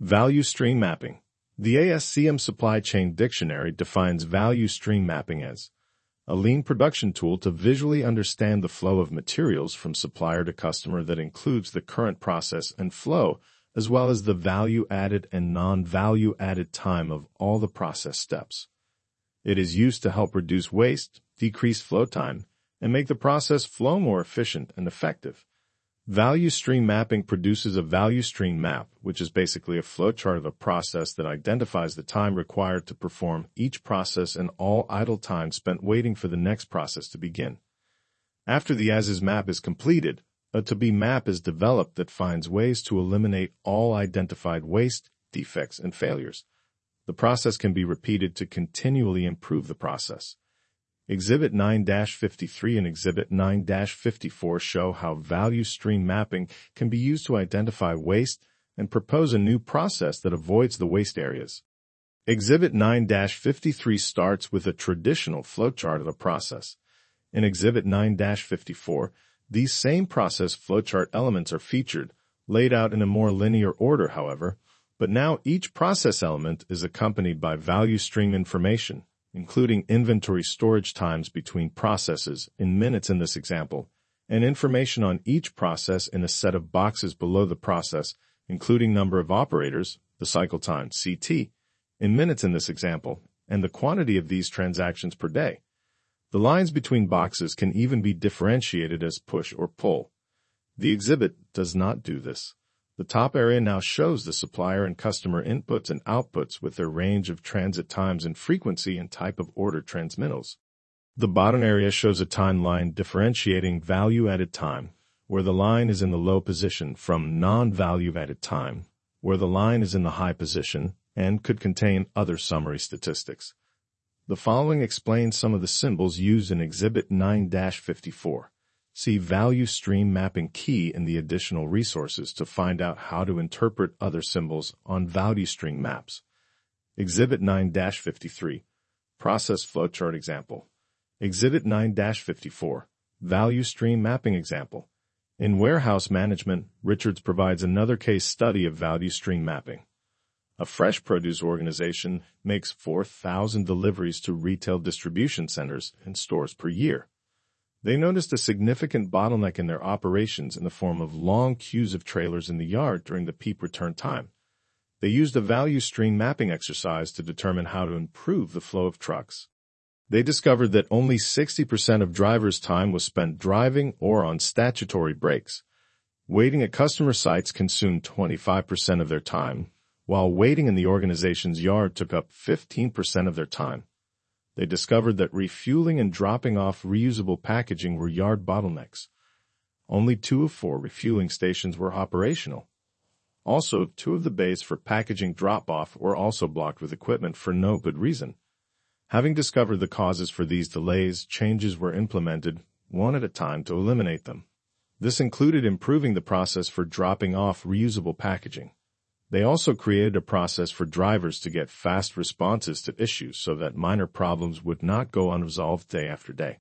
Value stream mapping. The ASCM Supply Chain Dictionary defines value stream mapping as a lean production tool to visually understand the flow of materials from supplier to customer that includes the current process and flow, as well as the value-added and non-value-added time of all the process steps. It is used to help reduce waste, decrease flow time, and make the process flow more efficient and effective. Value stream mapping produces a value stream map, which is basically a flowchart of a process that identifies the time required to perform each process and all idle time spent waiting for the next process to begin. After the as-is map is completed, a to-be map is developed that finds ways to eliminate all identified waste, defects, and failures. The process can be repeated to continually improve the process. Exhibit 9-53 and Exhibit 9-54 show how value stream mapping can be used to identify waste and propose a new process that avoids the waste areas. Exhibit 9-53 starts with a traditional flowchart of a process. In Exhibit 9-54, these same process flowchart elements are featured, laid out in a more linear order, however, but now each process element is accompanied by value stream information, including inventory storage times between processes in minutes in this example, and information on each process in a set of boxes below the process, including number of operators, the cycle time, CT, in minutes in this example, and the quantity of these transactions per day. The lines between boxes can even be differentiated as push or pull. The exhibit does not do this. The top area now shows the supplier and customer inputs and outputs with their range of transit times and frequency and type of order transmittals. The bottom area shows a timeline differentiating value-added time, where the line is in the low position, from non-value-added time, where the line is in the high position and could contain other summary statistics. The following explains some of the symbols used in Exhibit 9-54. See Value Stream Mapping Key in the additional resources to find out how to interpret other symbols on value stream maps. Exhibit 9-53, Process Flowchart Example. Exhibit 9-54, Value Stream Mapping Example. In Warehouse Management, Richards provides another case study of value stream mapping. A fresh produce organization makes 4,000 deliveries to retail distribution centers and stores per year. They noticed a significant bottleneck in their operations in the form of long queues of trailers in the yard during the peak return time. They used a value stream mapping exercise to determine how to improve the flow of trucks. They discovered that only 60% of drivers' time was spent driving or on statutory breaks. Waiting at customer sites consumed 25% of their time, while waiting in the organization's yard took up 15% of their time. They discovered that refueling and dropping off reusable packaging were yard bottlenecks. Only 2 of 4 refueling stations were operational. Also, 2 of the bays for packaging drop-off were also blocked with equipment for no good reason. Having discovered the causes for these delays, changes were implemented, one at a time, to eliminate them. This included improving the process for dropping off reusable packaging. They also created a process for drivers to get fast responses to issues so that minor problems would not go unresolved day after day.